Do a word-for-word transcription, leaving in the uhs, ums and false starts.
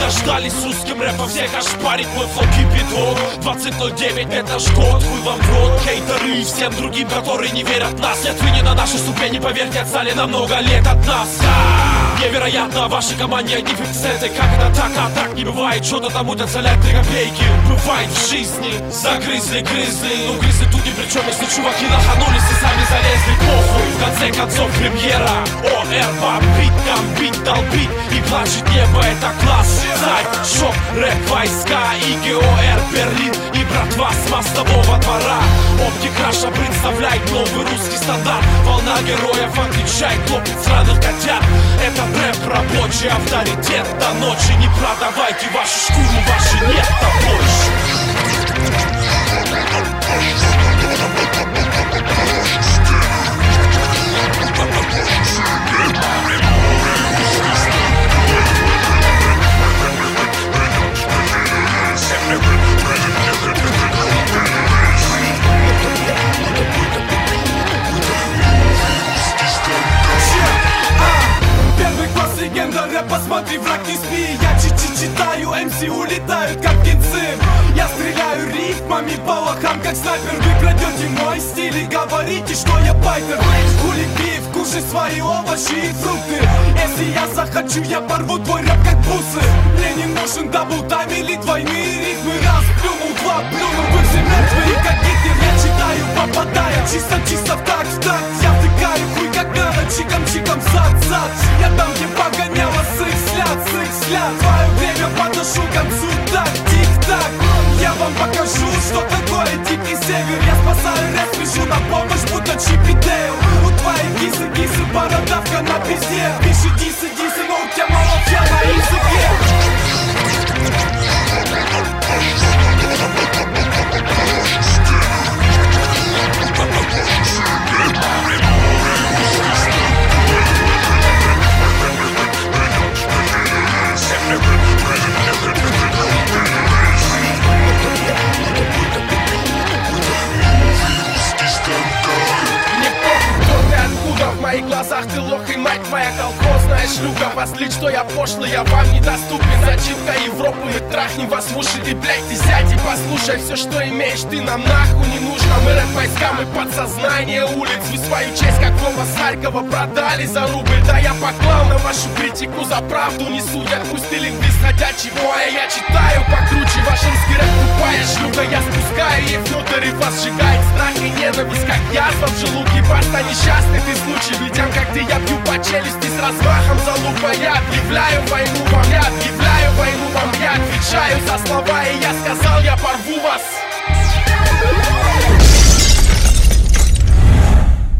Дождались с русским рэпом, всех ошпарить мой флоу кипяток. Двадцать ноль девять, это наш год, хуй вам в рот. Хейтеры и всем другим, которые не верят в нас. Нет, вы не на нашей ступени, поверьте, отстали на много лет от нас. Невероятно, в вашей команде одни фиксеты. Как это так, а так не бывает. Что-то там утятся ляты копейки. Бывает в жизни. Загрызли, грызли. Ну грызли тут ни при чем, если чуваки лоханулись и сами залезли. Похуй, в конце концов премьера. О, эр, бомбит, гамбит, долбит. И плачет небо, это класс. Зай, шок, рэп, войска. И ГОР, Берлин. И братва с мостового двора. Оптик Раша представляет новый русский стандарт. Волна героев отвечает, топит сраных котят. Это рэп, рабочий авторитет. До ночи не продавайте вашу шкуру, вашей нет-то больше. Посмотри, враг, не спи, я чуть-чуть читаю, эм си улетают, как птенцы. Я стреляю рифмами по лохам, как снайпер. Вы крадете мой стиль и говорите, что я байтер. Хули пив, кушай свои овощи и фрукты. Если я захочу, я порву твой рэп, как бусы. Мне не нужен даблтайм или двойные рифмы. Раз плюнул, два плюнул, вы все мертвые, как Гитлер. Я читаю, попадая чисто-чисто в такт, в такт. Я втыкаю хуй, как надо, чиком-чиком, зад-зад. Я там, где погоняла сык, сляд, сык, сляд. Твое время подношу к концу, так, тик-так. Я вам покажу, что такое дикий север. Я спасаю рэп, спешу на помощь, будто Чип и Дейл. У твоей кисы, кисы, бородавка на пизде. Пиши дисы, дисы, но у тебя мало фя на языке. В моих глазах ты лох и мать твоя колхозная шлюха. Вас лить, что я пошлый, я вам недоступен. Зачем-то Европы мы трахнем вас в уши. Ты, блядь, ты сядь и послушай. Все, что имеешь, ты нам нахуй не нужно. Мы рэп-войска, мы подсознание улиц. Вы свою честь, как Вова с Харькова, продали за рубль. Да я поклал на вашу критику, за правду не судят. Пусть ты лингвист ходячего, а я читаю покруче. Ваш русский рэп тупая шлюха. Я спускаю ей внутрь и вас сжигает страх и ненависть, как язва в желудке. Баста, несчастный ты случай. Видям, как ты, я бью по челюсти с размахом залупа. Я объявляю войну вам, я объявляю войну вам. Я отвечаю за слова, и я сказал, я порву вас.